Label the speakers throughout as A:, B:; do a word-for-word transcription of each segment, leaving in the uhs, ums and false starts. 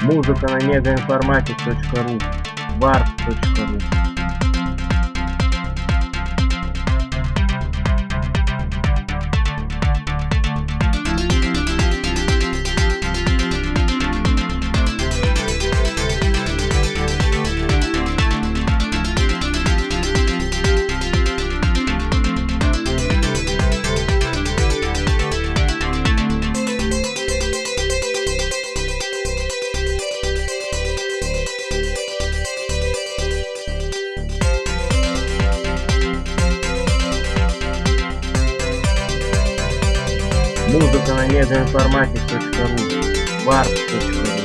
A: Музыка на негоинформатик точка ру, варп точка ру. Музыка на негоинформатик точка ру, варп точка ру.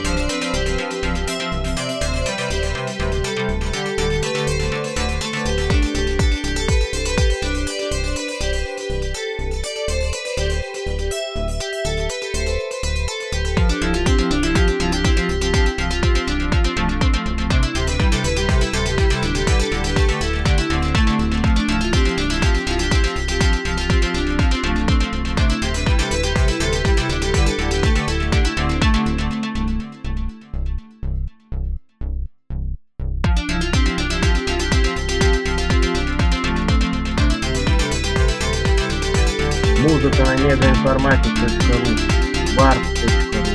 A: Музыка на негоинформатик точка ру, варп точка ру.